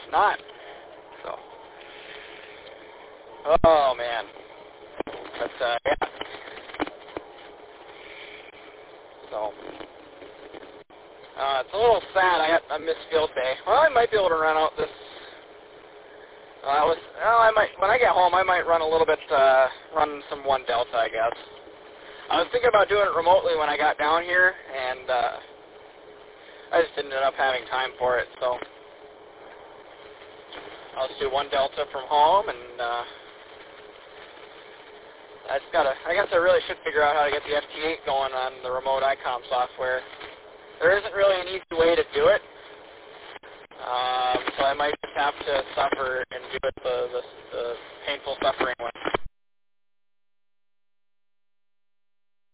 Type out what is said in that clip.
not. So, oh man, but yeah. So, it's a little sad. I missed field day. Well, I might be able to run out this. I might when I get home. I might run a little bit, run some 1 delta, I guess. I was thinking about doing it remotely when I got down here, and I just didn't end up having time for it. So I'll just do 1 delta from home, and I guess I really should figure out how to get the FT8 going on the remote ICOM software. There isn't really an easy way to do it. So I might just have to suffer and do it the painful suffering way.